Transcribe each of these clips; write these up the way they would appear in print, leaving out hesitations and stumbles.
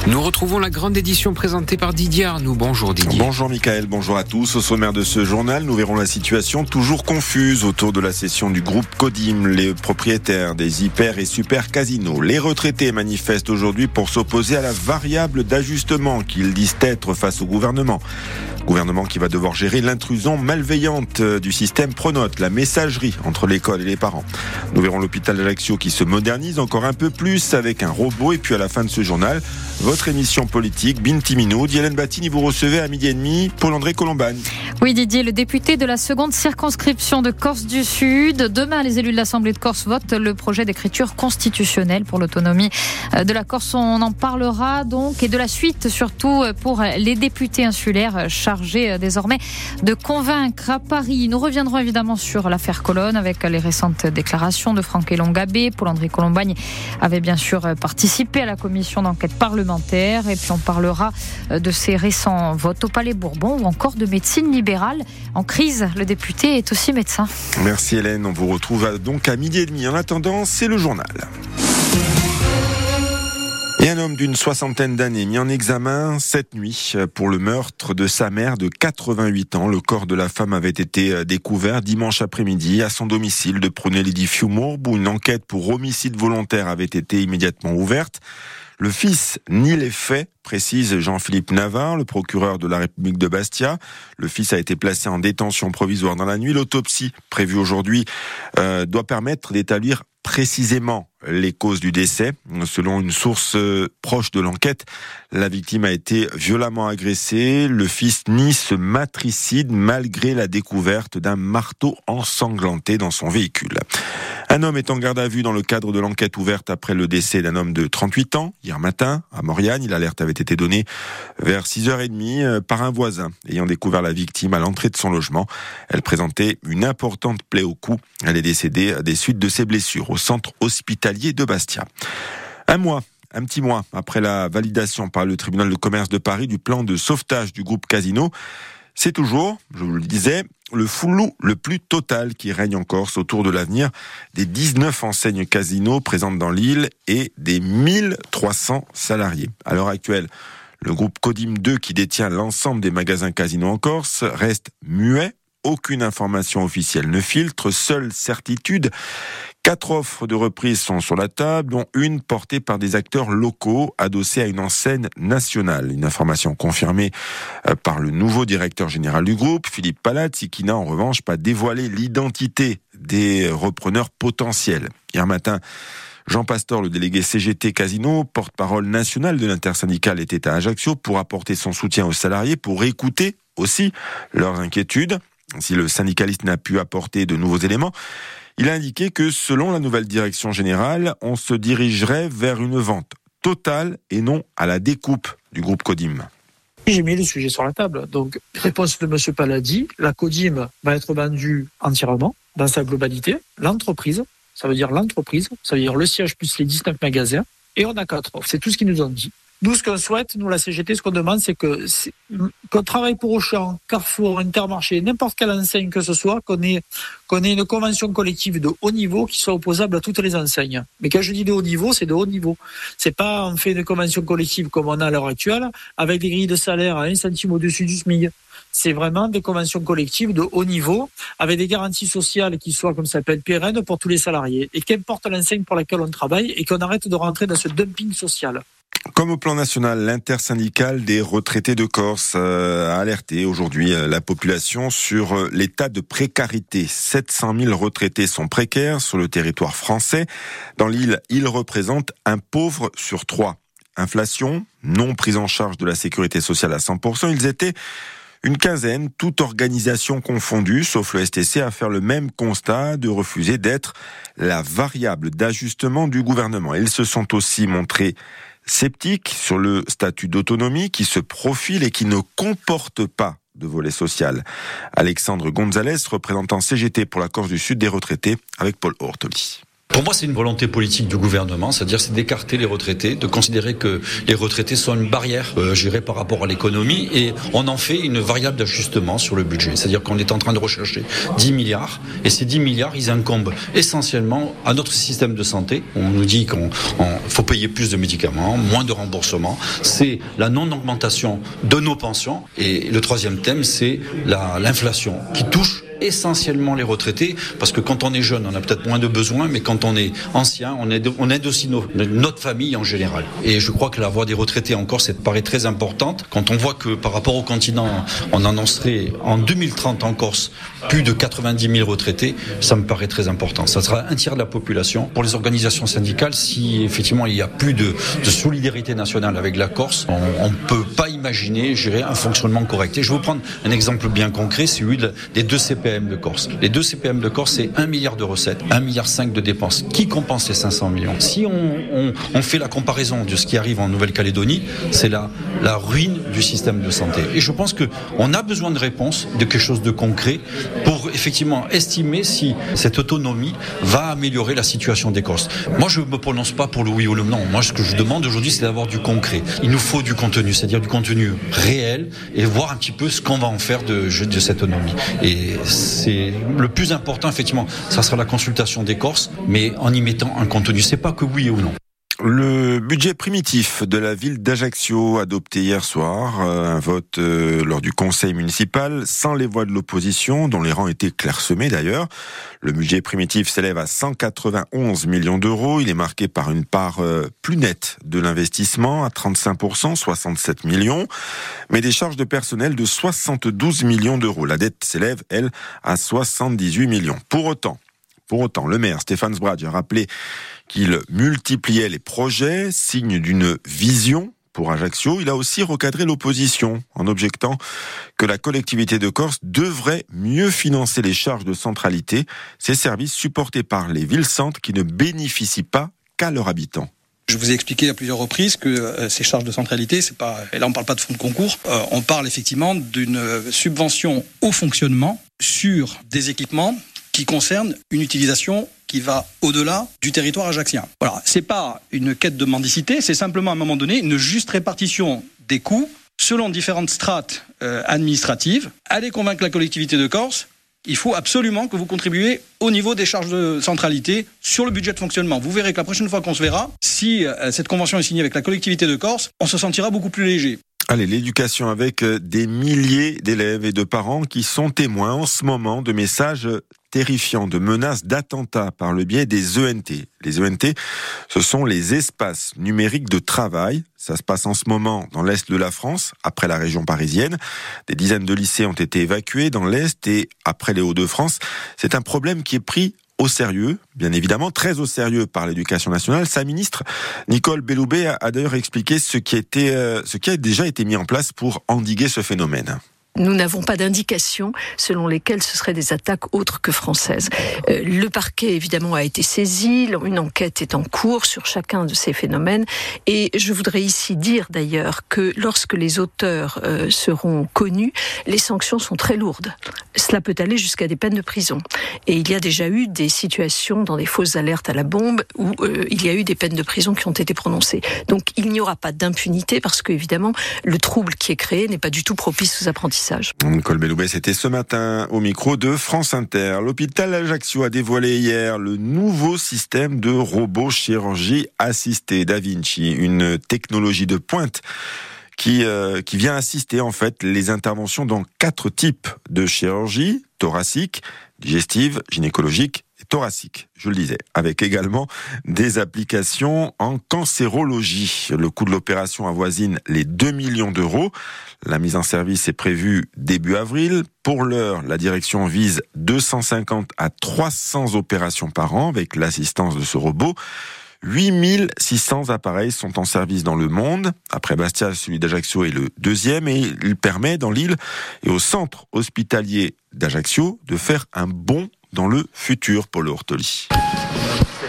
Nous retrouvons la grande édition présentée par Didier Arnoux. Bonjour Didier. Bonjour Mickaël, bonjour à tous. Au sommaire de ce journal, nous verrons la situation toujours confuse autour de la cession du groupe Codim, les propriétaires des hyper et super casinos. Les retraités manifestent aujourd'hui pour s'opposer à la variable d'ajustement qu'ils disent être face au gouvernement. Gouvernement qui va devoir gérer l'intrusion malveillante du système Pronote, la messagerie entre l'école et les parents. Nous verrons l'hôpital d'Ajaccio qui se modernise encore un peu plus avec un robot. Et puis à la fin de ce journal, votre émission politique, Binti Minoud. Hélène Battini, vous recevez à 12h30 Paul-André Colombagne. Oui Didier, le député de la seconde circonscription de Corse du Sud. Demain, les élus de l'Assemblée de Corse votent le projet d'écriture constitutionnelle pour l'autonomie de la Corse. On en parlera donc et de la suite surtout pour les députés insulaires chargés désormais de convaincre à Paris. Nous reviendrons évidemment sur l'affaire Colonne avec les récentes déclarations de Franck Elongabé. Paul-André Colombagne avait bien sûr participé à la commission d'enquête parlementaire et puis on parlera de ces récents votes au Palais Bourbon ou encore de médecine libérale en crise. Le député est aussi médecin. Merci Hélène, on vous retrouve donc à 12h30. En attendant, c'est le journal. Et un homme d'une 60aine d'années mis en examen cette nuit pour le meurtre de sa mère de 88 ans. Le corps de la femme avait été découvert dimanche après-midi à son domicile de Prunelli-di-Fiumourbe où une enquête pour homicide volontaire avait été immédiatement ouverte. Le fils nie les faits, précise Jean-Philippe Navard, le procureur de la République de Bastia. Le fils a été placé en détention provisoire dans la nuit. L'autopsie prévue aujourd'hui doit permettre d'établir précisément les causes du décès. Selon une source proche de l'enquête, la victime a été violemment agressée. Le fils nie ce matricide malgré la découverte d'un marteau ensanglanté dans son véhicule. Un homme est en garde à vue dans le cadre de l'enquête ouverte après le décès d'un homme de 38 ans. Hier matin, à Mauriagne, l'alerte avait été donnée vers 6h30 par un voisin ayant découvert la victime à l'entrée de son logement. Elle présentait une importante plaie au cou. Elle est décédée des suites de ses blessures au centre hospitalier de Bastia. Un petit mois après la validation par le tribunal de commerce de Paris du plan de sauvetage du groupe Casino, c'est toujours, je vous le disais, le flou le plus total qui règne en Corse autour de l'avenir des 19 enseignes Casino présentes dans l'île et des 1300 salariés. À l'heure actuelle, le groupe Codim 2 qui détient l'ensemble des magasins Casino en Corse reste muet. Aucune information officielle ne filtre, seule certitude. 4 offres de reprise sont sur la table, dont une portée par des acteurs locaux adossés à une enseigne nationale. Une information confirmée par le nouveau directeur général du groupe, Philippe Palazzi, qui n'a en revanche pas dévoilé l'identité des repreneurs potentiels. Hier matin, Jean Pastor, le délégué CGT Casino, porte-parole national de l'intersyndicale, était à Ajaccio pour apporter son soutien aux salariés, pour écouter aussi leurs inquiétudes. Si le syndicaliste n'a pu apporter de nouveaux éléments, il a indiqué que selon la nouvelle direction générale, on se dirigerait vers une vente totale et non à la découpe du groupe Codim. J'ai mis le sujet sur la table. Donc, réponse de M. Palazzi, la Codim va être vendue entièrement, dans sa globalité. L'entreprise, ça veut dire le siège plus les 19 magasins, et on a 4 offres. C'est tout ce qu'ils nous ont dit. Nous, ce qu'on souhaite, nous, la CGT, ce qu'on demande, c'est qu'on travaille pour Auchan, Carrefour, Intermarché, n'importe quelle enseigne que ce soit, qu'on ait une convention collective de haut niveau qui soit opposable à toutes les enseignes. Mais quand je dis de haut niveau, c'est de haut niveau. C'est pas, on fait une convention collective comme on a à l'heure actuelle, avec des grilles de salaire à 1 centime au-dessus du SMIC. C'est vraiment des conventions collectives de haut niveau, avec des garanties sociales qui soient, comme ça peut être pérennes pour tous les salariés. Et qu'importe l'enseigne pour laquelle on travaille, et qu'on arrête de rentrer dans ce dumping social. Comme au plan national, l'intersyndicale des retraités de Corse a alerté aujourd'hui la population sur l'état de précarité. 700 000 retraités sont précaires sur le territoire français. Dans l'île, ils représentent un pauvre sur 3. Inflation, non prise en charge de la sécurité sociale à 100%, ils étaient une quinzaine, toute organisation confondue, sauf le STC, à faire le même constat de refuser d'être la variable d'ajustement du gouvernement. Ils se sont aussi montrés sceptiques sur le statut d'autonomie qui se profile et qui ne comporte pas de volet social. Alexandre Gonzalez, représentant CGT pour la Corse du Sud des retraités, avec Paul Ortoli. Pour moi, c'est une volonté politique du gouvernement, c'est-à-dire c'est d'écarter les retraités, de considérer que les retraités sont une barrière gérée par rapport à l'économie, et on en fait une variable d'ajustement sur le budget. C'est-à-dire qu'on est en train de rechercher 10 milliards, et ces 10 milliards, ils incombent essentiellement à notre système de santé. On nous dit qu'il faut payer plus de médicaments, moins de remboursements. C'est la non-augmentation de nos pensions. Et le troisième thème, c'est l'inflation qui touche essentiellement les retraités, parce que quand on est jeune, on a peut-être moins de besoins, mais quand on est ancien, on aide aussi notre famille en général. Et je crois que la voix des retraités en Corse paraît très importante. Quand on voit que par rapport au continent, on annoncerait en 2030 en Corse plus de 90 000 retraités, ça me paraît très important. Ça sera un tiers de la population. Pour les organisations syndicales, si effectivement il y a plus de solidarité nationale avec la Corse, on ne peut pas imaginer gérer un fonctionnement correct. Et je vais vous prendre un exemple bien concret, c'est celui des 2 CPM de Corse. Les 2 CPM de Corse, c'est 1 milliard de recettes, 1,5 milliard de dépenses. Qui compense les 500 millions ? Si on fait la comparaison de ce qui arrive en Nouvelle-Calédonie, c'est la ruine du système de santé. Et je pense qu'on a besoin de réponses, de quelque chose de concret, pour effectivement estimer si cette autonomie va améliorer la situation des Corses. Moi, je ne me prononce pas pour le oui ou le non. Moi, ce que je demande aujourd'hui, c'est d'avoir du concret. Il nous faut du contenu, c'est-à-dire du contenu réel, et voir un petit peu ce qu'on va en faire de cette autonomie. Et c'est le plus important, effectivement, ça sera la consultation des Corses, mais en y mettant un contenu. C'est pas que oui ou non. Le budget primitif de la ville d'Ajaccio, adopté hier soir, un vote lors du conseil municipal, sans les voix de l'opposition, dont les rangs étaient clairsemés d'ailleurs. Le budget primitif s'élève à 191 millions d'euros. Il est marqué par une part plus nette de l'investissement, à 35%, 67 millions, mais des charges de personnel de 72 millions d'euros. La dette s'élève, elle, à 78 millions. Pour autant, le maire Stéphane Sbradge a rappelé qu'il multipliait les projets, signe d'une vision pour Ajaccio. Il a aussi recadré l'opposition en objectant que la collectivité de Corse devrait mieux financer les charges de centralité, ces services supportés par les villes-centres qui ne bénéficient pas qu'à leurs habitants. Je vous ai expliqué à plusieurs reprises que ces charges de centralité, c'est pas, et là on parle pas de fonds de concours, on parle effectivement d'une subvention au fonctionnement sur des équipements qui concerne une utilisation qui va au-delà du territoire ajaccien. Voilà, c'est pas une quête de mendicité, c'est simplement à un moment donné une juste répartition des coûts selon différentes strates administratives. Allez convaincre la collectivité de Corse, il faut absolument que vous contribuiez au niveau des charges de centralité sur le budget de fonctionnement. Vous verrez que la prochaine fois qu'on se verra, si cette convention est signée avec la collectivité de Corse, on se sentira beaucoup plus léger. Allez, l'éducation avec des milliers d'élèves et de parents qui sont témoins en ce moment de messages terrifiants, de menaces d'attentats par le biais des ENT. Les ENT, ce sont les espaces numériques de travail. Ça se passe en ce moment dans l'Est de la France, après la région parisienne. Des dizaines de lycées ont été évacués dans l'Est et après les Hauts-de-France. C'est un problème qui est pris au sérieux, bien évidemment, très au sérieux par l'Éducation nationale. Sa ministre, Nicole Belloubet, a d'ailleurs expliqué ce qui a déjà été mis en place pour endiguer ce phénomène. Nous n'avons pas d'indication selon lesquelles ce seraient des attaques autres que françaises. Le parquet, évidemment, a été saisi. Une enquête est en cours sur chacun de ces phénomènes. Et je voudrais ici dire, d'ailleurs, que lorsque les auteurs seront connus, les sanctions sont très lourdes. Cela peut aller jusqu'à des peines de prison. Et il y a déjà eu des situations dans des fausses alertes à la bombe où il y a eu des peines de prison qui ont été prononcées. Donc, il n'y aura pas d'impunité parce que, évidemment, le trouble qui est créé n'est pas du tout propice aux apprentissages. Nicole Belloubet, c'était ce matin au micro de France Inter. L'hôpital Ajaccio a dévoilé hier le nouveau système de robot chirurgie assistée Da Vinci, une technologie de pointe qui vient assister en fait les interventions dans 4 types de chirurgie: thoracique, digestive, gynécologique et thoracique, je le disais, avec également des applications en cancérologie. Le coût de l'opération avoisine les 2 millions d'euros. La mise en service est prévue début avril. Pour l'heure, la direction vise 250 à 300 opérations par an avec l'assistance de ce robot. 8600 appareils sont en service dans le monde. Après Bastia, celui d'Ajaccio est le deuxième et il permet dans l'île et au centre hospitalier d'Ajaccio de faire un bond dans le futur, Paul Ortoli.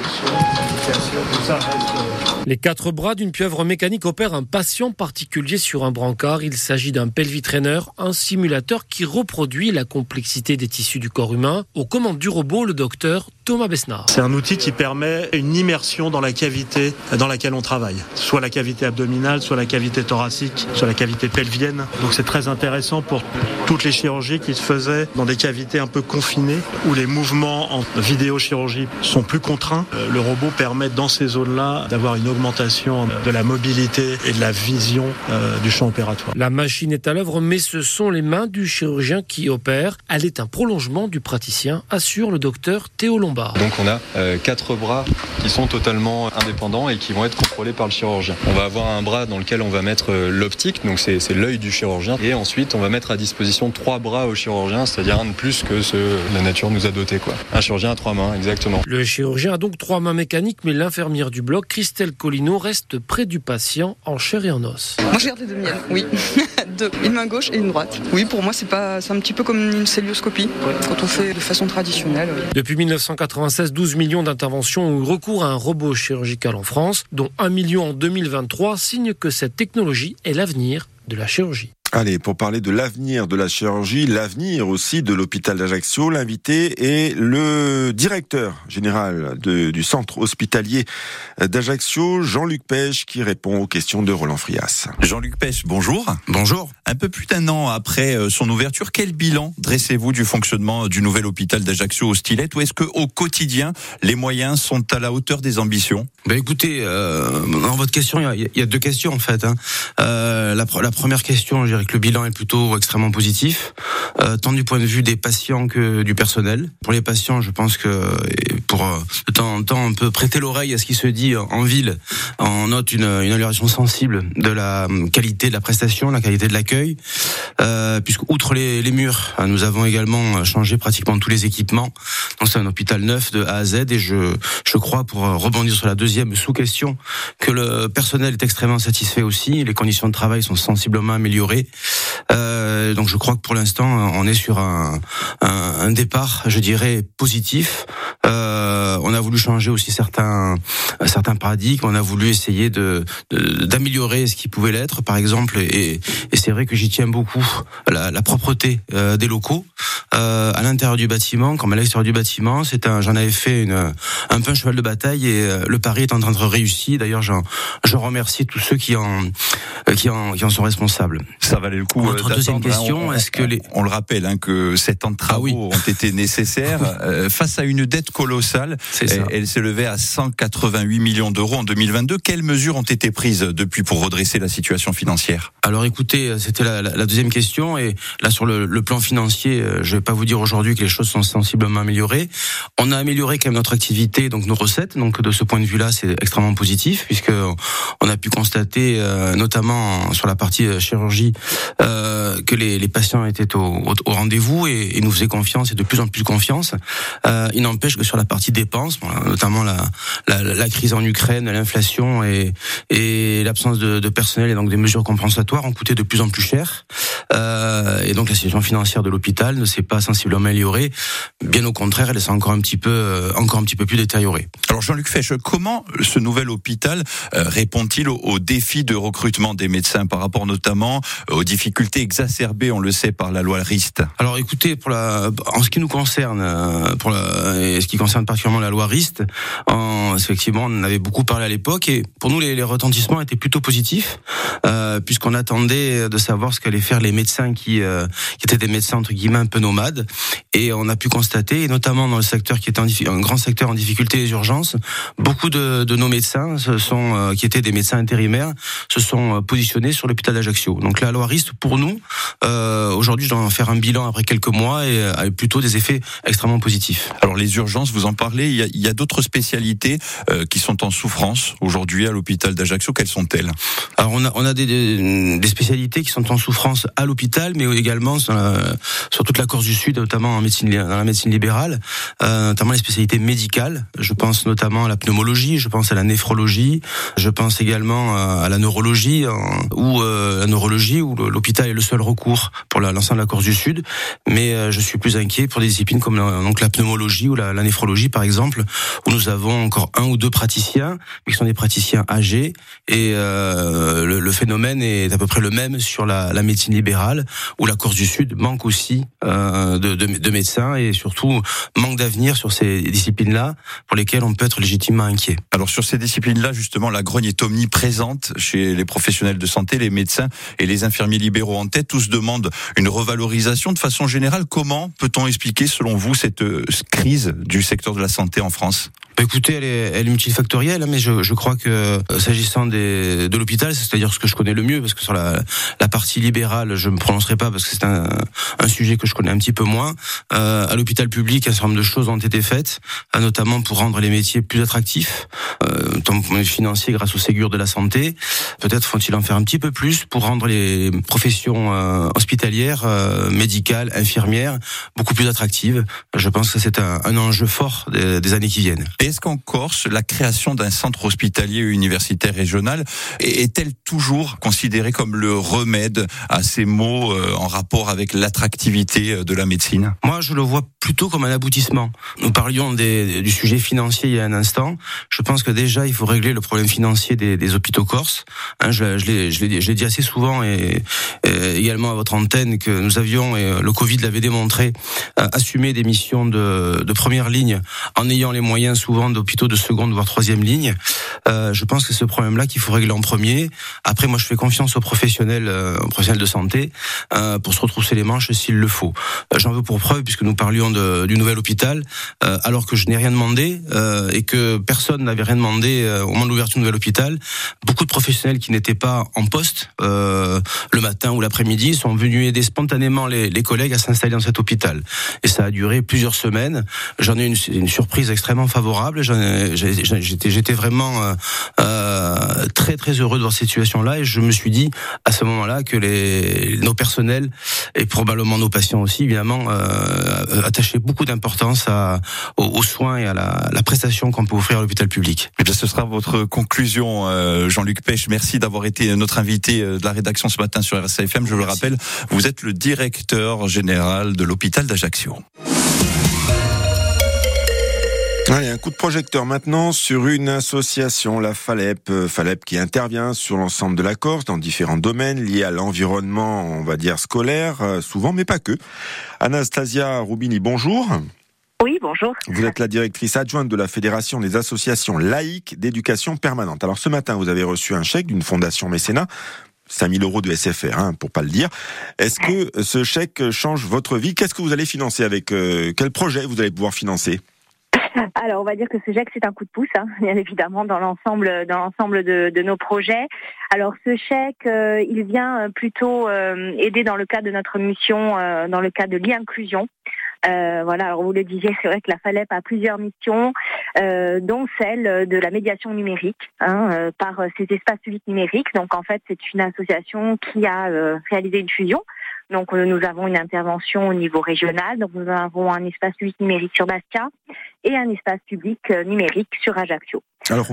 Les 4 bras d'une pieuvre mécanique opèrent un patient particulier sur un brancard. Il s'agit d'un pelvitrainer, un simulateur qui reproduit la complexité des tissus du corps humain. Aux commandes du robot, le docteur Thomas Besnard. C'est un outil qui permet une immersion dans la cavité dans laquelle on travaille. Soit la cavité abdominale, soit la cavité thoracique, soit la cavité pelvienne. Donc c'est très intéressant pour toutes les chirurgies qui se faisaient dans des cavités un peu confinées où les mouvements en vidéochirurgie sont plus contraints. Le robot permet dans ces zones-là d'avoir une augmentation de la mobilité et de la vision du champ opératoire. La machine est à l'œuvre, mais ce sont les mains du chirurgien qui opère. Elle est un prolongement du praticien, assure le docteur Théo Lombard. Donc on a 4 bras qui sont totalement indépendants et qui vont être contrôlés par le chirurgien. On va avoir un bras dans lequel on va mettre l'optique, donc c'est l'œil du chirurgien. Et ensuite on va mettre à disposition 3 bras au chirurgien, c'est-à-dire un de plus que ceux que la nature nous a dotés. Un chirurgien à 3 mains, exactement. Le chirurgien a donc 3 mains mécaniques, mais l'infirmière du bloc, Christelle Collineau, reste près du patient en chair et en os. Moi je garde les 2 miennes, oui. 2, une main gauche et une droite. Oui, pour moi c'est un petit peu comme une célioscopie quand on fait de façon traditionnelle. Oui. Depuis 1996, 12 millions d'interventions ont eu recours à un robot chirurgical en France, dont 1 million en 2023, signe que cette technologie est l'avenir de la chirurgie. Allez, pour parler de l'avenir de la chirurgie, l'avenir aussi de l'hôpital d'Ajaccio, l'invité est le directeur général du centre hospitalier d'Ajaccio, Jean-Luc Pech, qui répond aux questions de Roland Frias. Jean-Luc Pech, bonjour. Bonjour. Un peu plus d'1 an après son ouverture, quel bilan dressez-vous du fonctionnement du nouvel hôpital d'Ajaccio au Stillette, ou est-ce que au quotidien, les moyens sont à la hauteur des ambitions? Écoutez, dans votre question, il y a 2 questions en fait. La première question, je dirais que le bilan est plutôt extrêmement positif, tant du point de vue des patients que du personnel. Pour les patients, je pense que pour de temps en temps, on peut prêter l'oreille à ce qui se dit en ville. On note une amélioration sensible de la qualité de la prestation, la qualité de l'accueil, puisque outre les murs, nous avons également changé pratiquement tous les équipements. Donc c'est un hôpital neuf de A à Z, et je crois, pour rebondir sur la deuxième sous-question, que le personnel est extrêmement satisfait aussi. Les conditions de travail sont sensiblement améliorées. Donc je crois que pour l'instant on est sur un départ, je dirais, positif. On a voulu changer aussi certains paradigmes. On a voulu essayer d'améliorer ce qui pouvait l'être, par exemple, et c'est vrai que j'y tiens beaucoup, la propreté des locaux à l'intérieur du bâtiment comme à l'extérieur du bâtiment. J'en avais fait un peu un cheval de bataille, et le pari est en train de réussir. D'ailleurs, je remercie tous ceux qui en sont responsables. Ça valait le coup. Votre deuxième question, on le rappelle, que 7 ans de travaux ont été nécessaires face à une dette colossale. Elle s'élevait à 188 millions d'euros en 2022. Quelles mesures ont été prises depuis pour redresser la situation financière? Alors écoutez, c'était la deuxième question, et là sur le plan financier, je vais pas vous dire aujourd'hui que les choses sont sensiblement améliorées. On a amélioré quand même notre activité, donc nos recettes. Donc de ce point de vue-là, c'est extrêmement positif, puisque on a pu constater, notamment sur la partie chirurgie, que les patients étaient au rendez-vous et nous faisaient confiance, et de plus en plus confiance. Il n'empêche que sur la partie dépenses, notamment la crise en Ukraine, l'inflation et l'absence de personnel, et donc des mesures compensatoires, ont coûté de plus en plus cher. Et donc la situation financière de l'hôpital ne s'est pas sensiblement améliorée. Bien au contraire, elle s'est encore un petit peu plus détériorée. Alors Jean-Luc Fech, comment ce nouvel hôpital répond-il aux défis de recrutement des médecins, par rapport notamment aux difficultés exacerbées, on le sait, par la loi RIST? Alors écoutez, en ce qui nous concerne, et ce qui concerne particulièrement la loi RIST, effectivement, on en avait beaucoup parlé à l'époque, et pour nous les retentissements étaient plutôt positifs, puisqu'on attendait de savoir ce qu'allaient faire les médecins qui étaient des médecins entre guillemets un peu nomades, et on a pu constater, et notamment dans le secteur qui était un grand secteur en difficulté, les urgences, beaucoup de nos médecins qui étaient des médecins intérimaires se sont positionnés sur l'hôpital d'Ajaccio. Donc la loi RIST, pour nous, aujourd'hui, je dois en faire un bilan après quelques mois, et a plutôt des effets extrêmement positifs. Alors les urgences, vous en parlez, il y a d'autres spécialités qui sont en souffrance aujourd'hui à l'hôpital d'Ajaccio. Quelles sont-elles? Alors on a des spécialités qui sont en souffrance à l'hôpital, mais également sur toute la Corse du Sud, notamment dans la médecine libérale, notamment les spécialités médicales. Je pense notamment à la pneumologie, je pense à la néphrologie, je pense également à la neurologie, où l'hôpital est le seul seul recours pour l'ensemble de la Corse du Sud, mais je suis plus inquiet pour des disciplines comme donc la pneumologie ou la néphrologie par exemple, où nous avons encore 1 ou 2 praticiens, mais qui sont des praticiens âgés, et le phénomène est à peu près le même sur la médecine libérale, où la Corse du Sud manque aussi de médecins, et surtout manque d'avenir sur ces disciplines-là, pour lesquelles on peut être légitimement inquiet. Alors sur ces disciplines-là, justement, la grogne est omniprésente chez les professionnels de santé, les médecins et les infirmiers libéraux en tête. Tous demandent une revalorisation. De façon générale, comment peut-on expliquer, selon vous, cette crise du secteur de la santé en France ? Écoutez, elle est multifactorielle, mais je crois que s'agissant de l'hôpital, c'est-à-dire ce que je connais le mieux, parce que sur la partie libérale, je me prononcerai pas parce que c'est un sujet que je connais un petit peu moins. À l'hôpital public, un certain nombre de choses ont été faites, notamment pour rendre les métiers plus attractifs, tant financiers grâce au Ségur de la santé. Peut-être faut-il en faire un petit peu plus pour rendre les professions hospitalières, médicales, infirmières, beaucoup plus attractives. Je pense que c'est un enjeu fort des années qui viennent. Est-ce qu'en Corse, la création d'un centre hospitalier universitaire régional est-elle toujours considérée comme le remède à ces maux en rapport avec l'attractivité de la médecine ? Moi, je le vois plutôt comme un aboutissement. Nous parlions du sujet financier il y a un instant. Je pense que déjà, il faut régler le problème financier des hôpitaux corses. Je l'ai dit assez souvent et également à votre antenne que nous avions, et le Covid l'avait démontré, assumé des missions de première ligne en ayant les moyens souvent d'hôpitaux de seconde voire troisième ligne. Je pense que c'est ce problème-là qu'il faut régler en premier. Après, moi, je fais confiance aux professionnels de santé pour se retrousser les manches s'il le faut. J'en veux pour preuve, puisque nous parlions du nouvel hôpital, alors que je n'ai rien demandé et que personne n'avait rien demandé au moment de l'ouverture du nouvel hôpital. Beaucoup de professionnels qui n'étaient pas en poste le matin ou l'après-midi sont venus aider spontanément les collègues à s'installer dans cet hôpital. Et ça a duré plusieurs semaines. J'en ai une surprise extrêmement favorable. J'étais vraiment très très heureux de voir cette situation-là, et je me suis dit à ce moment-là que nos personnels et probablement nos patients aussi, évidemment, attachaient beaucoup d'importance aux soins et à la prestation qu'on peut offrir à l'hôpital public. Et bien, ce sera votre conclusion, Jean-Luc Pech. Merci d'avoir été notre invité de la rédaction ce matin sur RCI FM. Je le rappelle, vous êtes le directeur général de l'hôpital d'Ajaccio. Allez, un coup de projecteur maintenant sur une association, la FALEP qui intervient sur l'ensemble de la Corse dans différents domaines liés à l'environnement, on va dire scolaire, souvent, mais pas que. Anastasia Rubini, bonjour. Oui, bonjour. Vous êtes la directrice adjointe de la Fédération des associations laïques d'éducation permanente. Alors ce matin, vous avez reçu un chèque d'une fondation mécénat, 5 000 € de SFR, pour pas le dire. Est-ce que ce chèque change votre vie ? Qu'est-ce que vous allez financer avec quel projet vous allez pouvoir financer ? Alors, on va dire que ce chèque, c'est un coup de pouce, bien évidemment, dans l'ensemble de nos projets. Alors, ce chèque, il vient plutôt aider dans le cadre de notre mission, dans le cadre de l'e-inclusion. Alors vous le disiez, c'est vrai que la FALEP a plusieurs missions, dont celle de la médiation numérique par ces espaces publics numériques. Donc, en fait, c'est une association qui a réalisé une fusion. Donc, nous avons une intervention au niveau régional. Donc, nous avons un espace public numérique sur Bastia et un espace public numérique sur Ajaccio. Alors,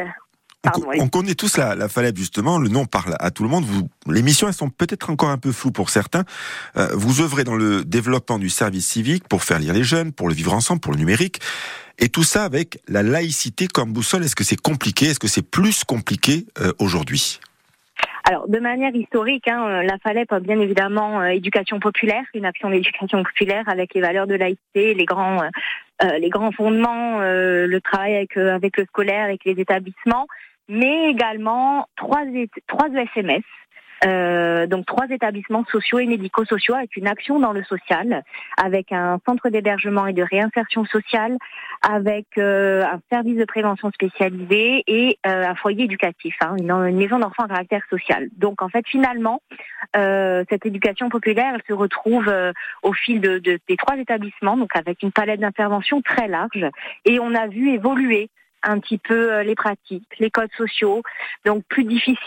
on connaît tous la FALEP, justement. Le nom parle à tout le monde. Les missions, elles sont peut-être encore un peu floues pour certains. Vous œuvrez dans le développement du service civique pour faire lire les jeunes, pour le vivre ensemble, pour le numérique. Et tout ça avec la laïcité comme boussole. Est-ce que c'est compliqué ? Est-ce que c'est plus compliqué aujourd'hui ? Alors, de manière historique, la FALEP a bien évidemment éducation populaire, une action d'éducation populaire avec les valeurs de laïcité, les grands fondements, le travail avec le scolaire, avec les établissements, mais également trois ESMS. Donc 3 établissements sociaux et médico-sociaux avec une action dans le social, avec un centre d'hébergement et de réinsertion sociale, avec un service de prévention spécialisé et un foyer éducatif, une maison d'enfants à caractère social. Donc en fait finalement, cette éducation populaire, elle se retrouve au fil des 3 établissements, donc avec une palette d'interventions très large, et on a vu évoluer un petit peu les pratiques, les codes sociaux, donc plus difficile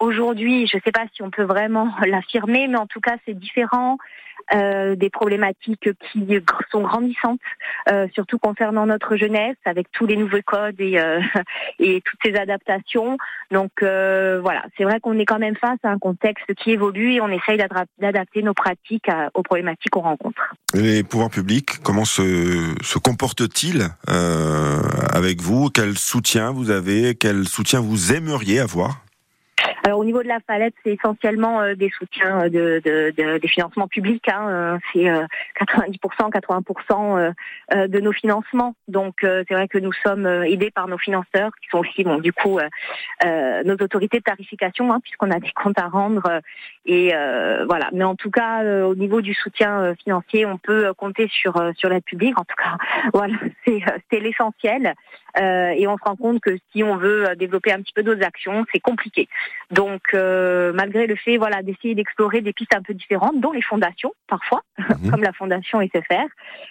aujourd'hui, je ne sais pas si on peut vraiment l'affirmer, mais en tout cas, c'est différent. Des problématiques qui sont grandissantes, surtout concernant notre jeunesse, avec tous les nouveaux codes et toutes ces adaptations. Donc voilà, c'est vrai qu'on est quand même face à un contexte qui évolue et on essaye d'adapter nos pratiques aux problématiques qu'on rencontre. Les pouvoirs publics, comment se comportent-ils avec vous? Quel soutien vous avez? Quel soutien vous aimeriez avoir? Alors au niveau de la Falette, c'est essentiellement des soutiens des financements publics. C'est 90%, 80% de nos financements. Donc c'est vrai que nous sommes aidés par nos financeurs, qui sont aussi du coup nos autorités de tarification, puisqu'on a des comptes à rendre. Et voilà. Mais en tout cas, au niveau du soutien financier, on peut compter sur l'aide publique. En tout cas, voilà, c'est l'essentiel. Et on se rend compte que si on veut développer un petit peu d'autres actions, c'est compliqué. Donc, malgré le fait, d'essayer d'explorer des pistes un peu différentes, dont les fondations, parfois, comme la fondation SFR,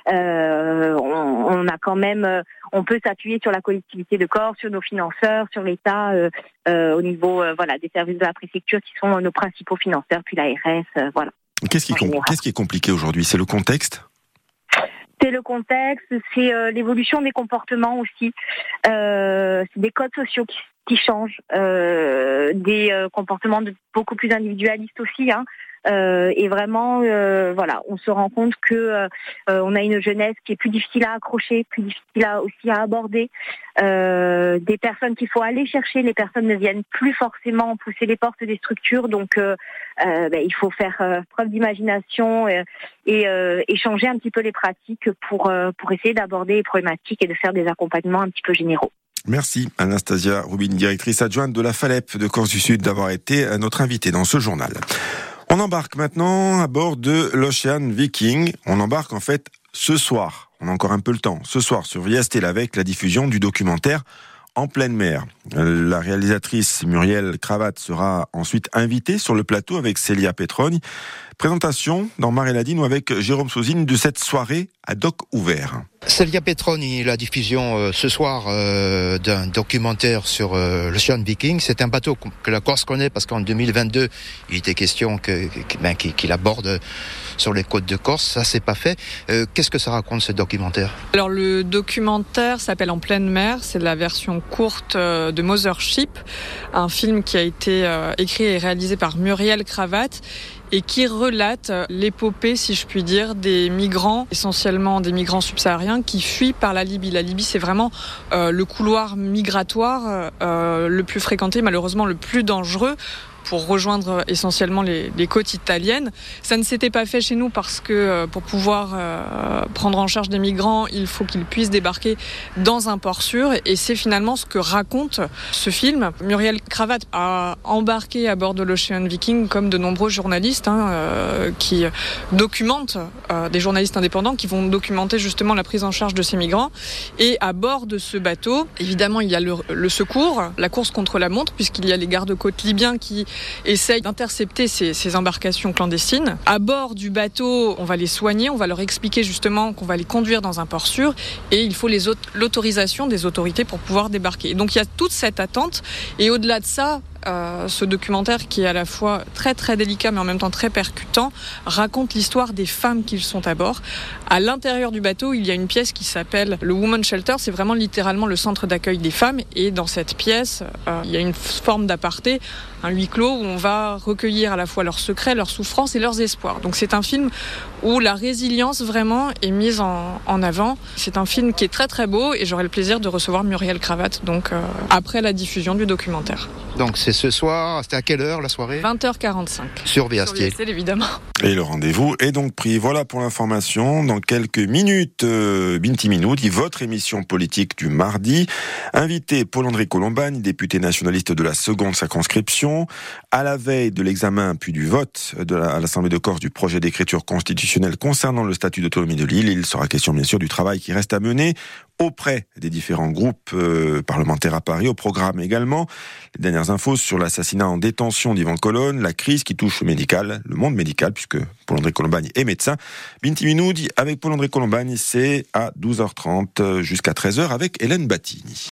on a quand même, on peut s'appuyer sur la collectivité de Corse, sur nos financeurs, sur l'État, au niveau, des services de la préfecture qui sont nos principaux financeurs, puis l'ARS, voilà. Qu'est-ce qui est compliqué aujourd'hui? C'est le contexte? C'est le contexte, c'est l'évolution des comportements aussi. C'est des codes sociaux qui changent, des comportements beaucoup plus individualistes aussi. Et vraiment, on se rend compte que on a une jeunesse qui est plus difficile à accrocher, plus difficile aussi à aborder. Des personnes qu'il faut aller chercher, les personnes ne viennent plus forcément pousser les portes des structures, donc il faut faire preuve d'imagination et changer un petit peu les pratiques pour essayer d'aborder les problématiques et de faire des accompagnements un petit peu généraux. Merci Anastasia Rubini, directrice adjointe de la FALEP de Corse du Sud, d'avoir été notre invitée dans ce journal. On embarque maintenant à bord de l'Ocean Viking. On embarque en fait ce soir. On a encore un peu le temps. Ce soir sur Via Stella avec la diffusion du documentaire En pleine mer. La réalisatrice Muriel Cravatte sera ensuite invitée sur le plateau avec Célia Petroni. Présentation dans Maréladine ou avec Jérôme Sozine de cette soirée à doc ouvert. Célia Petroni, la diffusion ce soir d'un documentaire sur l'Ocean Viking. C'est un bateau que la Corse connaît parce qu'en 2022, il était question qu'il aborde sur les côtes de Corse. Ça, c'est pas fait. Qu'est-ce que ça raconte, ce documentaire? Alors, le documentaire s'appelle En pleine mer. C'est la version courte de Mothership, un film qui a été écrit et réalisé par Muriel Cravatte et qui relate l'épopée, si je puis dire, des migrants, essentiellement des migrants subsahariens, qui fuient par la Libye. La Libye, c'est vraiment le couloir migratoire le plus fréquenté, malheureusement le plus dangereux, pour rejoindre essentiellement les côtes italiennes. Ça ne s'était pas fait chez nous parce que pour pouvoir prendre en charge des migrants, il faut qu'ils puissent débarquer dans un port sûr. Et c'est finalement ce que raconte ce film. Muriel Cravatte a embarqué à bord de l'Ocean Viking comme de nombreux journalistes qui documentent, des journalistes indépendants qui vont documenter justement la prise en charge de ces migrants. Et à bord de ce bateau, évidemment, il y a le secours, la course contre la montre, puisqu'il y a les gardes-côtes libyens qui essayent d'intercepter ces embarcations clandestines. À bord du bateau, on va les soigner, on va leur expliquer justement qu'on va les conduire dans un port sûr et il faut l'autorisation des autorités pour pouvoir débarquer. Et donc il y a toute cette attente et au-delà de ça, ce documentaire qui est à la fois très très délicat mais en même temps très percutant raconte l'histoire des femmes qui sont à bord. À l'intérieur du bateau, il y a une pièce qui s'appelle le Women's Shelter, c'est vraiment littéralement le centre d'accueil des femmes et dans cette pièce, il y a une forme d'aparté, un huis clos où on va recueillir à la fois leurs secrets, leurs souffrances et leurs espoirs. Donc c'est un film où la résilience vraiment est mise en avant. C'est un film qui est très très beau et j'aurai le plaisir de recevoir Muriel Cravatte donc après la diffusion du documentaire. Donc c'est ce soir, c'était à quelle heure la soirée? 20h45. Sur VA Stella. Évidemment. Et le rendez-vous est donc pris. Voilà pour l'information. Dans quelques minutes, Binti Minoudi, votre émission politique du mardi. Invité Paul-André Colombagne, député nationaliste de la seconde circonscription. À la veille de l'examen puis du vote à l'Assemblée de Corse du projet d'écriture constitutionnelle concernant le statut d'autonomie de l'île, il sera question bien sûr du travail qui reste à mener auprès des différents groupes parlementaires à Paris, au programme également. Les dernières infos sur l'assassinat en détention d'Yvan Colonne, la crise qui touche le monde médical, puisque Paul-André Colombagne est médecin. Binti Minoudi avec Paul-André Colombagne, c'est à 12h30 jusqu'à 13h avec Hélène Battini.